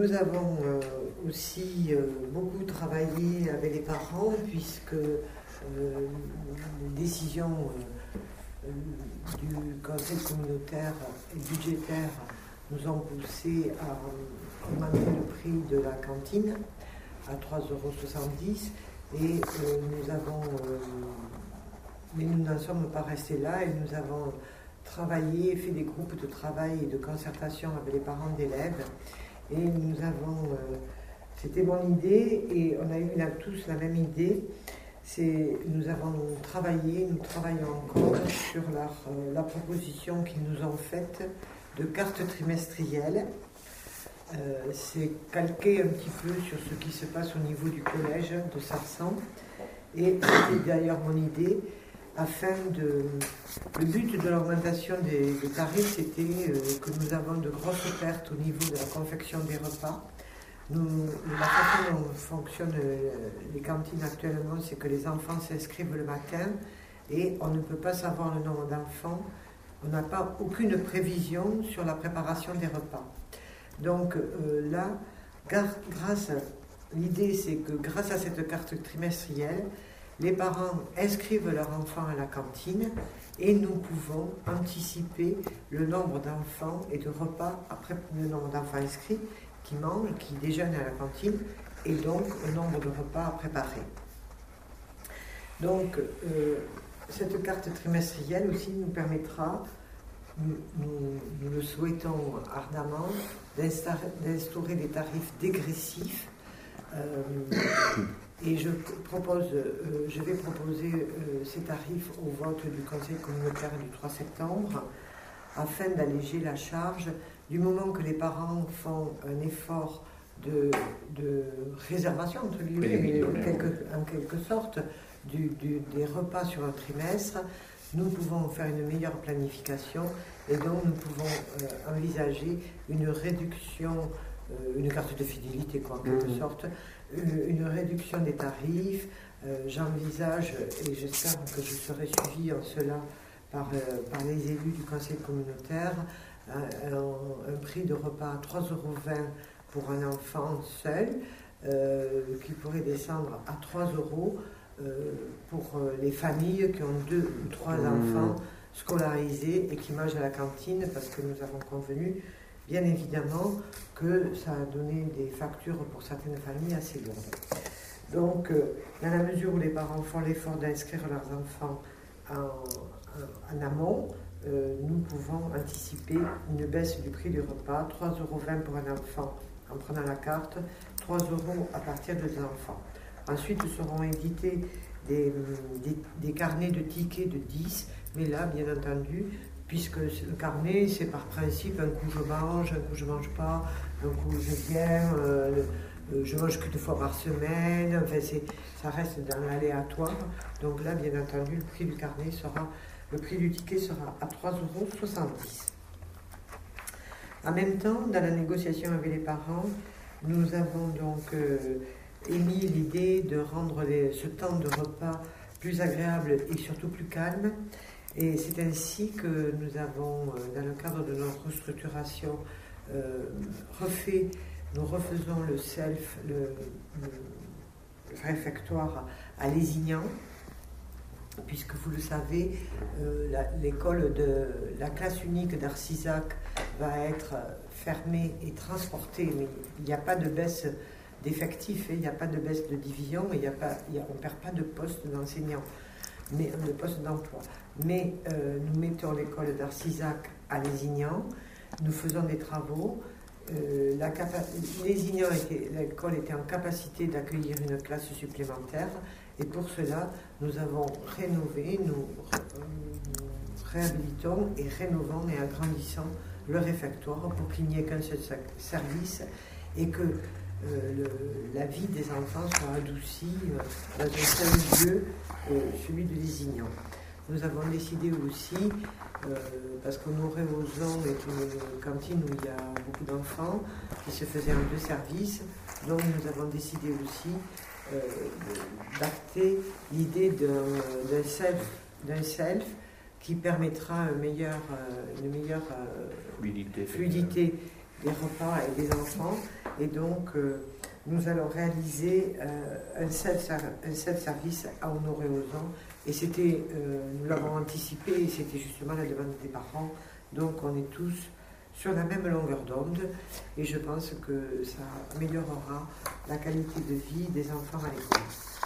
nous avons aussi beaucoup travaillé avec les parents, puisque les décisions du conseil communautaire et budgétaire nous ont poussé à augmenter le prix de la cantine à 3,70 € et mais nous n'en sommes pas restés là et nous avons travaillé, fait des groupes de travail et de concertation avec les parents d'élèves et c'était mon idée et on a eu tous la même idée. Nous travaillons encore sur la proposition qu'ils nous ont faite de carte trimestrielle. C'est calqué un petit peu sur ce qui se passe au niveau du collège de Sarsan. Et c'était d'ailleurs mon idée, le but de l'augmentation des tarifs, c'était que nous avons de grosses pertes au niveau de la confection des repas. La façon dont fonctionnent les cantines actuellement, c'est que les enfants s'inscrivent le matin et on ne peut pas savoir le nombre d'enfants. On n'a pas aucune prévision sur la préparation des repas. Donc l'idée c'est que grâce à cette carte trimestrielle, les parents inscrivent leurs enfants à la cantine et nous pouvons anticiper le nombre d'enfants et de repas après le nombre d'enfants inscrits qui mangent, qui déjeunent à la cantine et donc le nombre de repas à préparer. Donc cette carte trimestrielle aussi nous permettra, nous le souhaitons ardemment, d'instaurer des tarifs dégressifs et je vais proposer ces tarifs au vote du Conseil communautaire du 3 septembre afin d'alléger la charge du moment que les parents font un effort de réservation, entre guillemets, en quelque sorte, des repas sur un trimestre. Nous pouvons faire une meilleure planification et donc nous pouvons envisager une réduction, une carte de fidélité quoi, en quelque sorte, une réduction des tarifs. J'envisage, et j'espère que je serai suivie en cela par les élus du conseil communautaire, un prix de repas à 3,20 € pour un enfant seul, qui pourrait descendre à 3 € pour les familles qui ont 2 ou 3 enfants scolarisés et qui mangent à la cantine, parce que nous avons convenu, bien évidemment, que ça a donné des factures pour certaines familles assez lourdes. Donc, dans la mesure où les parents font l'effort d'inscrire leurs enfants en amont, nous pouvons anticiper une baisse du prix du repas, 3,20 € pour un enfant en prenant la carte, 3 € à partir de 2 enfants. Ensuite, seront édités des carnets de tickets de 10, mais là, bien entendu, puisque le carnet, c'est par principe, un coup je mange pas, un coup je viens, je mange que 2 fois par semaine, enfin ça reste dans l'aléatoire. Donc là, bien entendu, le prix du ticket sera à 3,70 €. En même temps, dans la négociation avec les parents, nous avons donc émis l'idée de rendre ce temps de repas plus agréable et surtout plus calme. Et c'est ainsi que nous avons, dans le cadre de notre restructuration, nous refaisons le réfectoire à Lézignan, puisque vous le savez, l'école de la classe unique d'Arcisac va être fermée et transportée, mais il n'y a pas de baisse d'effectifs, il n'y a pas de baisse de division, on ne perd pas de poste d'enseignant, mais de poste d'emploi. Mais nous mettons l'école d'Arcisac à Lézignan, nous faisons des travaux. Lézignan, l'école était en capacité d'accueillir une classe supplémentaire et pour cela nous avons rénové, nous réhabilitons et rénovons et agrandissons le réfectoire pour qu'il n'y ait qu'un seul service et que la vie des enfants soit adoucie dans un seul lieu, celui de Lézignan. Nous avons décidé aussi, parce que nous Réauzon est une cantine où il y a beaucoup d'enfants, qui se faisait en 2 services, donc nous avons décidé aussi d'acter l'idée d'un self qui permettra une meilleure fluidité des repas et des enfants Et donc, nous allons réaliser un self-service à Honoré-Ozan. Et c'était, nous l'avons anticipé, et c'était justement la demande des parents. Donc, on est tous sur la même longueur d'onde. Et je pense que ça améliorera la qualité de vie des enfants à l'école.